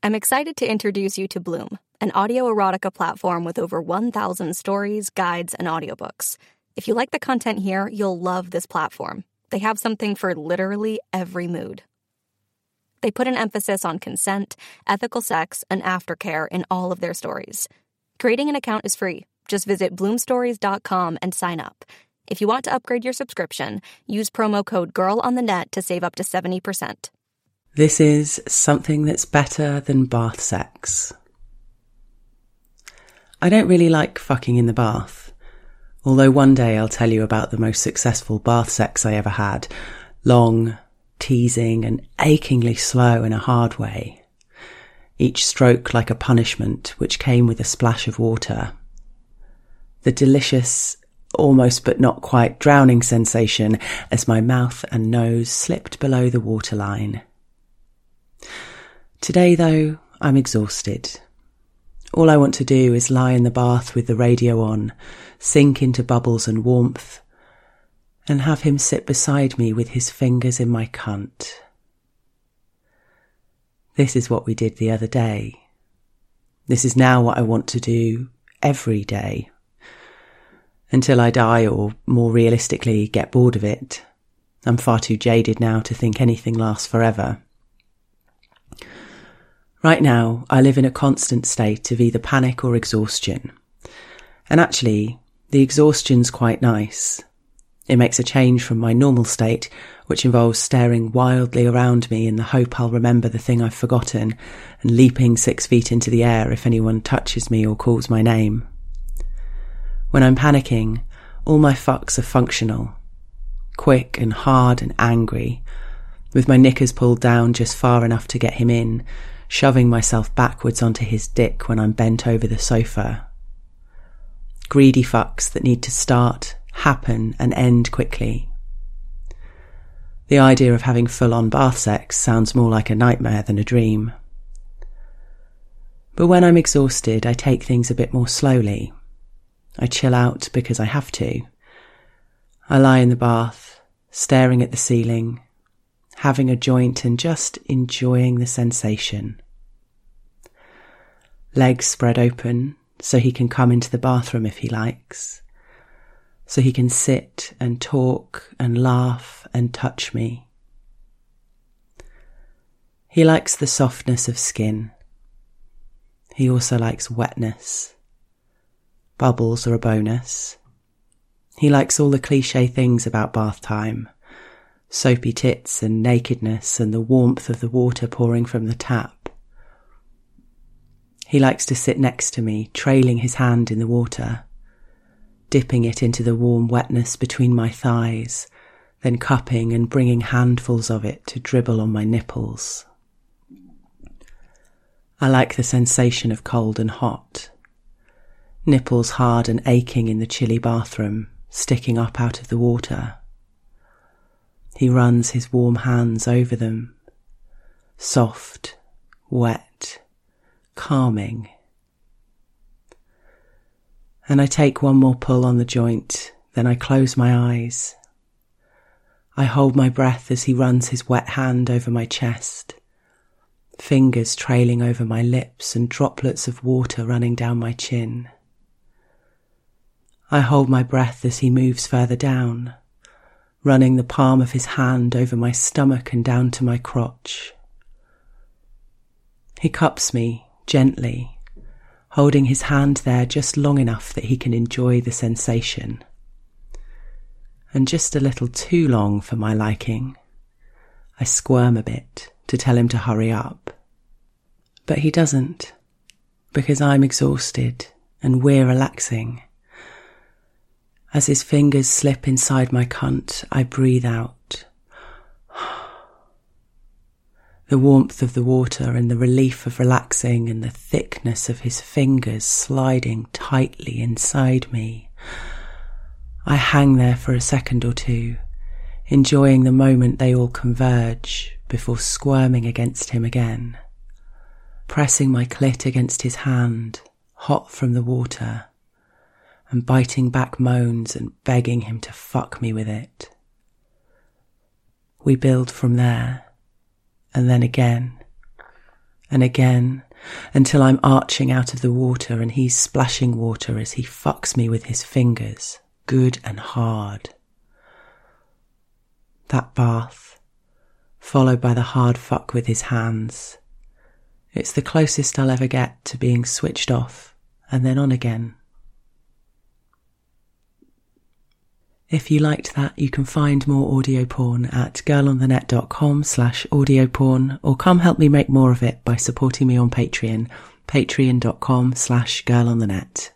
I'm excited to introduce you to Bloom, an audio erotica platform with over 1,000 stories, guides, and audiobooks. If you like the content here, you'll love this platform. They have something for literally every mood. They put an emphasis on consent, ethical sex, and aftercare in all of their stories. Creating an account is free. Just visit bloomstories.com and sign up. If you want to upgrade your subscription, use promo code GIRLONTHENET to save up to 70%. This is something that's better than bath sex. I don't really like fucking in the bath, although one day I'll tell you about the most successful bath sex I ever had. Long, teasing and achingly slow in a hard way. Each stroke like a punishment, which came with a splash of water. The delicious, almost but not quite drowning sensation as my mouth and nose slipped below the waterline. Today, though, I'm exhausted. All I want to do is lie in the bath with the radio on, sink into bubbles and warmth, and have him sit beside me with his fingers in my cunt. This is what we did the other day. This is now what I want to do every day. Until I die, or more realistically, get bored of it. I'm far too jaded now to think anything lasts forever. Right now, I live in a constant state of either panic or exhaustion. And actually, the exhaustion's quite nice. It makes a change from my normal state, which involves staring wildly around me in the hope I'll remember the thing I've forgotten and leaping 6 feet into the air if anyone touches me or calls my name. When I'm panicking, all my fucks are functional. Quick and hard and angry, with my knickers pulled down just far enough to get him in, shoving myself backwards onto his dick when I'm bent over the sofa. Greedy fucks that need to start, happen and end quickly. The idea of having full-on bath sex sounds more like a nightmare than a dream. But when I'm exhausted, I take things a bit more slowly. I chill out because I have to. I lie in the bath, staring at the ceiling, having a joint and just enjoying the sensation. Legs spread open so he can come into the bathroom if he likes. So he can sit and talk and laugh and touch me. He likes the softness of skin. He also likes wetness. Bubbles are a bonus. He likes all the cliché things about bath time. Soapy tits and nakedness and the warmth of the water pouring from the tap. He likes to sit next to me, trailing his hand in the water, dipping it into the warm wetness between my thighs, then cupping and bringing handfuls of it to dribble on my nipples. I like the sensation of cold and hot. Nipples hard and aching in the chilly bathroom, sticking up out of the water. He runs his warm hands over them. Soft, wet, calming. And I take one more pull on the joint, then I close my eyes. I hold my breath as he runs his wet hand over my chest, fingers trailing over my lips and droplets of water running down my chin. I hold my breath as he moves further down, running the palm of his hand over my stomach and down to my crotch. He cups me gently, holding his hand there just long enough that he can enjoy the sensation. And just a little too long for my liking. I squirm a bit to tell him to hurry up. But he doesn't, because I'm exhausted and we're relaxing. As his fingers slip inside my cunt, I breathe out. The warmth of the water and the relief of relaxing and the thickness of his fingers sliding tightly inside me. I hang there for a second or two, enjoying the moment they all converge before squirming against him again, pressing my clit against his hand, hot from the water, and biting back moans and begging him to fuck me with it. We build from there, and then again, and again, until I'm arching out of the water and he's splashing water as he fucks me with his fingers, good and hard. That bath, followed by the hard fuck with his hands. It's the closest I'll ever get to being switched off and then on again. If you liked that, you can find more audio porn at girlonthenet.com/audio-porn, or come help me make more of it by supporting me on Patreon, patreon.com/girlonthenet.